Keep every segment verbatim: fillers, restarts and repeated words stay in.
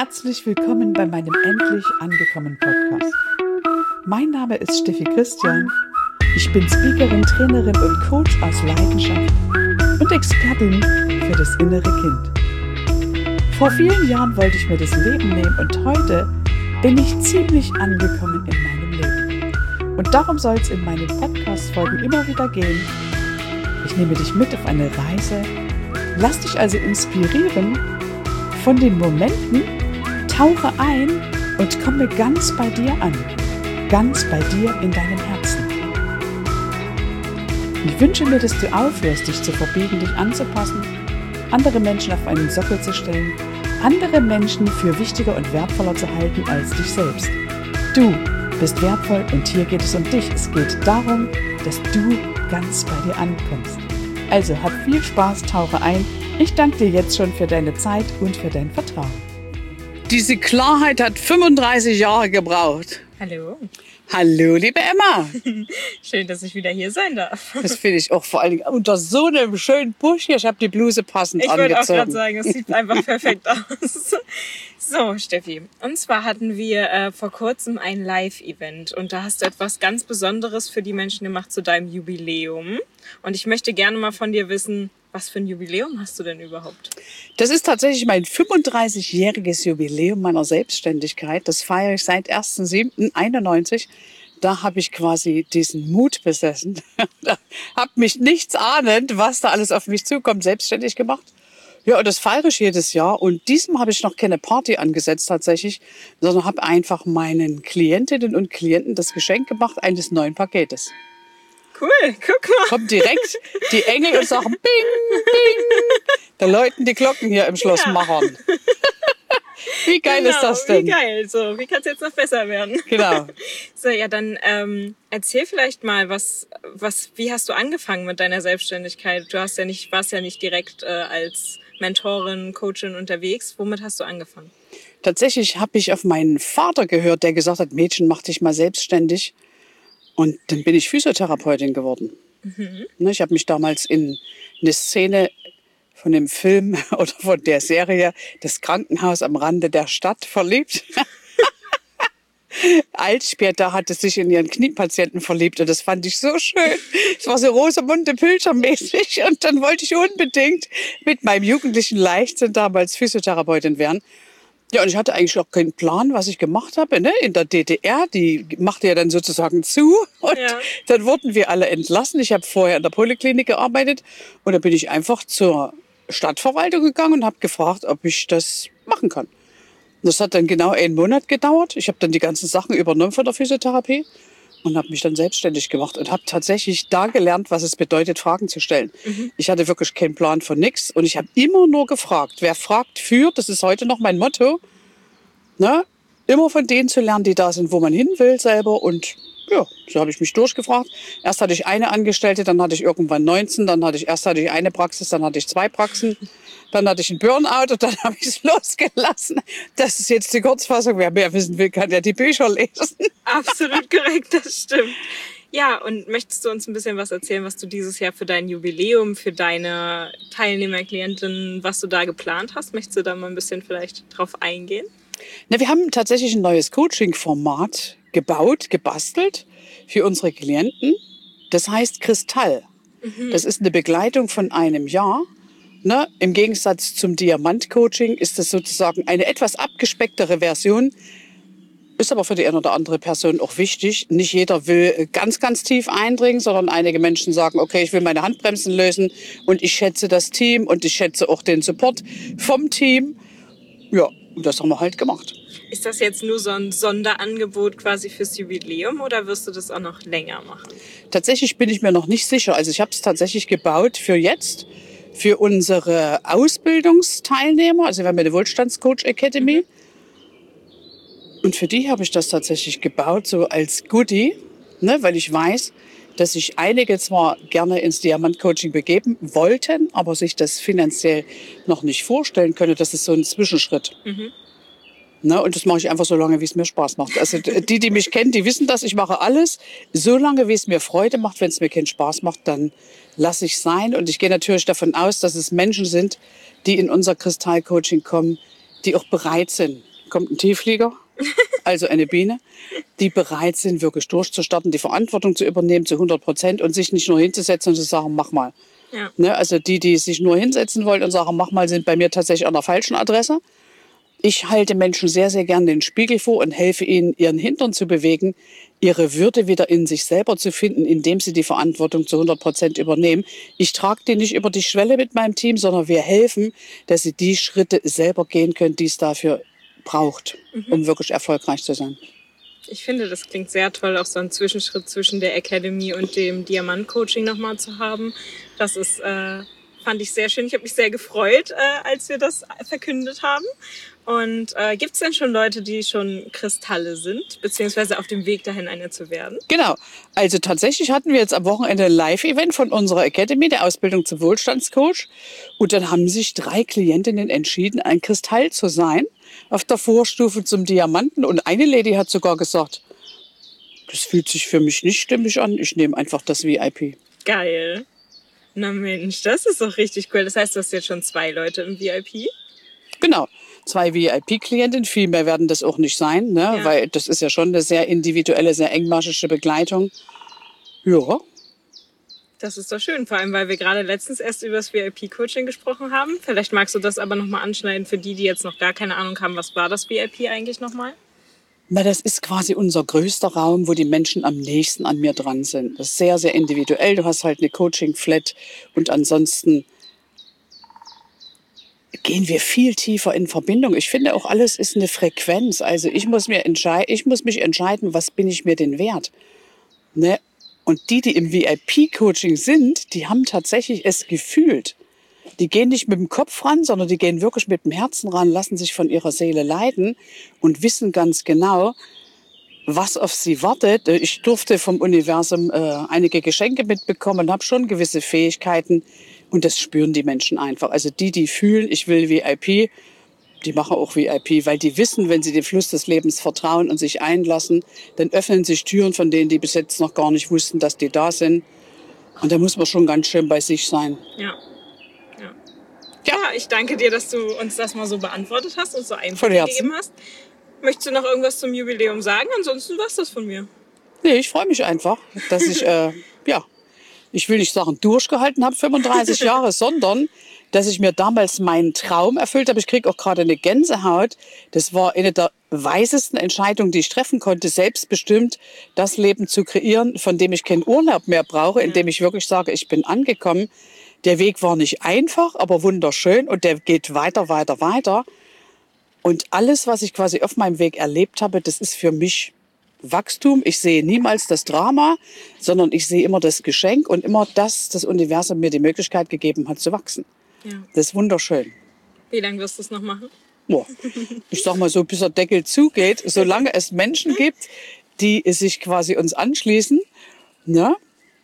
Herzlich willkommen bei meinem Endlich angekommen Podcast. Mein Name ist Steffi Christian. Ich bin Speakerin, Trainerin und Coach aus Leidenschaft und Expertin für das innere Kind. Vor vielen Jahren wollte ich mir das Leben nehmen und heute bin ich ziemlich angekommen in meinem Leben. Und darum soll es in meinen Podcast-Folgen immer wieder gehen. Ich nehme dich mit auf eine Reise, lass dich also inspirieren von den Momenten, tauche ein und komme ganz bei dir an, ganz bei dir in deinem Herzen. Ich wünsche mir, dass du aufhörst, dich zu verbiegen, dich anzupassen, andere Menschen auf einen Sockel zu stellen, andere Menschen für wichtiger und wertvoller zu halten als dich selbst. Du bist wertvoll und hier geht es um dich. Es geht darum, dass du ganz bei dir ankommst. Also hab viel Spaß, tauche ein. Ich danke dir jetzt schon für deine Zeit und für dein Vertrauen. Diese Klarheit hat fünfunddreißig Jahre gebraucht. Hallo. Hallo, liebe Emma. Schön, dass ich wieder hier sein darf. Das finde ich auch vor allen Dingen unter so einem schönen Busch hier. Ich habe die Bluse passend ich angezogen. Ich wollte auch gerade sagen, es sieht einfach perfekt aus. So, Steffi. Und zwar hatten wir äh, vor kurzem ein Live-Event. Und da hast du etwas ganz Besonderes für die Menschen gemacht zu deinem Jubiläum. Und ich möchte gerne mal von dir wissen, was für ein Jubiläum hast du denn überhaupt? Das ist tatsächlich mein fünfunddreißigjähriges Jubiläum meiner Selbstständigkeit. Das feiere ich seit erster siebter einundneunzig. Da habe ich quasi diesen Mut besessen. Habe mich nichts ahnend, was da alles auf mich zukommt, selbstständig gemacht. Ja, und das feiere ich jedes Jahr. Und diesmal habe ich noch keine Party angesetzt tatsächlich, sondern habe einfach meinen Klientinnen und Klienten das Geschenk gemacht eines neuen Paketes. Cool, guck mal. Kommt direkt die Engel und sagen Bing, Bing. Da läuten die Glocken hier im Schloss ja. Machern. Wie geil genau, ist das denn? Wie geil, so, wie kann es jetzt noch besser werden? Genau. So, ja, dann ähm, erzähl vielleicht mal, was, was, wie hast du angefangen mit deiner Selbstständigkeit? Du hast ja nicht, warst ja nicht direkt äh, als Mentorin, Coachin unterwegs. Womit hast du angefangen? Tatsächlich habe ich auf meinen Vater gehört, der gesagt hat, Mädchen, mach dich mal selbstständig. Und dann bin ich Physiotherapeutin geworden. Mhm. Ich habe mich damals in eine Szene von dem Film oder von der Serie Das Krankenhaus am Rande der Stadt verliebt. Altspieta hatte sich in ihren Kniepatienten verliebt und das fand ich so schön. Es war so Rosamunde Pilcher-mäßig und dann wollte ich unbedingt mit meinem jugendlichen Leichtsinn damals Physiotherapeutin werden. Ja, und ich hatte eigentlich auch keinen Plan, was ich gemacht habe. Ne? In der D D R, die machte ja dann sozusagen zu. Und ja. Dann wurden wir alle entlassen. Ich habe vorher in der Poliklinik gearbeitet. Und da bin ich einfach zur Stadtverwaltung gegangen und habe gefragt, ob ich das machen kann. Und das hat dann genau einen Monat gedauert. Ich habe dann die ganzen Sachen übernommen von der Physiotherapie und habe mich dann selbstständig gemacht und habe tatsächlich da gelernt, was es bedeutet, Fragen zu stellen. Mhm. Ich hatte wirklich keinen Plan von nichts und ich habe immer nur gefragt. Wer fragt, führt. Das ist heute noch mein Motto. Ne? Immer von denen zu lernen, die da sind, wo man hin will selber. Und ja, so habe ich mich durchgefragt. Erst hatte ich eine Angestellte, dann hatte ich irgendwann neunzehn. Dann hatte ich erst hatte ich eine Praxis, dann hatte ich zwei Praxen. Dann hatte ich einen Burnout und dann habe ich es losgelassen. Das ist jetzt die Kurzfassung. Wer mehr wissen will, kann ja die Bücher lesen. Absolut korrekt, das stimmt. Ja, und möchtest du uns ein bisschen was erzählen, was du dieses Jahr für dein Jubiläum, für deine Teilnehmer, Klientinnen, was du da geplant hast? Möchtest du da mal ein bisschen vielleicht drauf eingehen? Na, wir haben tatsächlich ein neues Coaching-Format gebaut, gebastelt für unsere Klienten. Das heißt Kristall. Mhm. Das ist eine Begleitung von einem Jahr. Ne? Im Gegensatz zum Diamant-Coaching ist das sozusagen eine etwas abgespecktere Version. Ist aber für die eine oder andere Person auch wichtig. Nicht jeder will ganz, ganz tief eindringen, sondern einige Menschen sagen, okay, ich will meine Handbremsen lösen und ich schätze das Team und ich schätze auch den Support vom Team. Ja, und das haben wir halt gemacht. Ist das jetzt nur so ein Sonderangebot quasi fürs Jubiläum oder wirst du das auch noch länger machen? Tatsächlich bin ich mir noch nicht sicher. Also ich habe es tatsächlich gebaut für jetzt, für unsere Ausbildungsteilnehmer. Also wir haben eine Wohlstandscoach Academy. Mhm. Und für die habe ich das tatsächlich gebaut, so als Goodie, ne, weil ich weiß, dass sich einige zwar gerne ins Diamant-Coaching begeben wollten, aber sich das finanziell noch nicht vorstellen können. Das ist so ein Zwischenschritt. Mhm. Ne, und das mache ich einfach so lange, wie es mir Spaß macht. Also die, die mich kennen, die wissen das. Ich mache alles so lange, wie es mir Freude macht. Wenn es mir keinen Spaß macht, dann lasse ich es sein. Und ich gehe natürlich davon aus, dass es Menschen sind, die in unser Kristall-Coaching kommen, die auch bereit sind, kommt ein Tiefflieger, also eine Biene, die bereit sind, wirklich durchzustarten, die Verantwortung zu übernehmen zu hundert Prozent und sich nicht nur hinzusetzen und zu sagen, mach mal. Ja. Ne, also die, die sich nur hinsetzen wollen und sagen, mach mal, sind bei mir tatsächlich an der falschen Adresse. Ich halte Menschen sehr, sehr gern den Spiegel vor und helfe ihnen, ihren Hintern zu bewegen, ihre Würde wieder in sich selber zu finden, indem sie die Verantwortung zu hundert Prozent übernehmen. Ich trage die nicht über die Schwelle mit meinem Team, sondern wir helfen, dass sie die Schritte selber gehen können, die es dafür braucht, mhm. um wirklich erfolgreich zu sein. Ich finde, das klingt sehr toll, auch so einen Zwischenschritt zwischen der Academy und dem Diamant-Coaching nochmal zu haben. Das ist, äh, fand ich sehr schön. Ich habe mich sehr gefreut, äh, als wir das verkündet haben. Und äh, gibt es denn schon Leute, die schon Kristalle sind, beziehungsweise auf dem Weg dahin, eine zu werden? Genau. Also tatsächlich hatten wir jetzt am Wochenende ein Live-Event von unserer Academy, der Ausbildung zum Wohlstandscoach. Und dann haben sich drei Klientinnen entschieden, ein Kristall zu sein, auf der Vorstufe zum Diamanten. Und eine Lady hat sogar gesagt, das fühlt sich für mich nicht stimmig an, ich nehme einfach das V I P. Geil. Na Mensch, das ist doch richtig cool. Das heißt, du hast jetzt schon zwei Leute im V I P? Genau. Zwei V I P-Klientinnen, viel mehr werden das auch nicht sein, ne? Ja. Weil das ist ja schon eine sehr individuelle, sehr engmaschige Begleitung. Ja. Das ist doch schön, vor allem, weil wir gerade letztens erst über das V I P-Coaching gesprochen haben. Vielleicht magst du das aber nochmal anschneiden für die, die jetzt noch gar keine Ahnung haben, was war das V I P eigentlich nochmal? Na, das ist quasi unser größter Raum, wo die Menschen am nächsten an mir dran sind. Das ist sehr, sehr individuell. Du hast halt eine Coaching-Flat und ansonsten gehen wir viel tiefer in Verbindung. Ich finde auch, alles ist eine Frequenz. Also ich muss, mir entschei- ich muss mich entscheiden, was bin ich mir denn wert. Ne? Und die, die im V I P-Coaching sind, die haben tatsächlich es gefühlt. Die gehen nicht mit dem Kopf ran, sondern die gehen wirklich mit dem Herzen ran, lassen sich von ihrer Seele leiten und wissen ganz genau, was auf sie wartet. Ich durfte vom Universum äh, einige Geschenke mitbekommen, habe schon gewisse Fähigkeiten und das spüren die Menschen einfach. Also die, die fühlen, ich will V I P, die machen auch V I P, weil die wissen, wenn sie dem Fluss des Lebens vertrauen und sich einlassen, dann öffnen sich Türen, von denen die bis jetzt noch gar nicht wussten, dass die da sind. Und da muss man schon ganz schön bei sich sein. Ja. Ja, ja ich danke dir, dass du uns das mal so beantwortet hast und so Einblick gegeben hast. Möchtest du noch irgendwas zum Jubiläum sagen? Ansonsten war's das von mir. Nee, ich freue mich einfach, dass ich, äh, ja, ich will nicht sagen, durchgehalten habe, fünfunddreißig Jahre, sondern dass ich mir damals meinen Traum erfüllt habe. Ich kriege auch gerade eine Gänsehaut. Das war eine der weisesten Entscheidungen, die ich treffen konnte, selbstbestimmt das Leben zu kreieren, von dem ich keinen Urlaub mehr brauche, in dem ich wirklich sage, ich bin angekommen. Der Weg war nicht einfach, aber wunderschön und der geht weiter, weiter, weiter. Und alles, was ich quasi auf meinem Weg erlebt habe, das ist für mich Wachstum. Ich sehe niemals das Drama, sondern ich sehe immer das Geschenk und immer das, das Universum mir die Möglichkeit gegeben hat, zu wachsen. Ja. Das ist wunderschön. Wie lange wirst du es noch machen? Boah, ich sag mal so, bis der Deckel zugeht, solange es Menschen gibt, die sich quasi uns anschließen. Ja,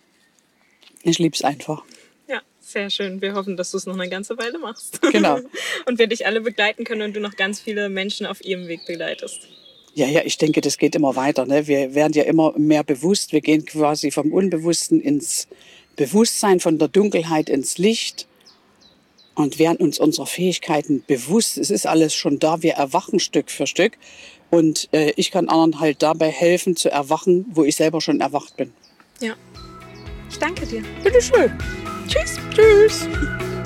ich lieb's einfach. Ja, sehr schön. Wir hoffen, dass du es noch eine ganze Weile machst. Genau. Und wir dich alle begleiten können und du noch ganz viele Menschen auf ihrem Weg begleitest. Ja, ja, ich denke, das geht immer weiter. Ne? Wir werden ja immer mehr bewusst. Wir gehen quasi vom Unbewussten ins Bewusstsein, von der Dunkelheit ins Licht und werden uns unserer Fähigkeiten bewusst. Es ist alles schon da. Wir erwachen Stück für Stück. Und äh, ich kann anderen halt dabei helfen, zu erwachen, wo ich selber schon erwacht bin. Ja. Ich danke dir. Bitteschön. Tschüss. Tschüss.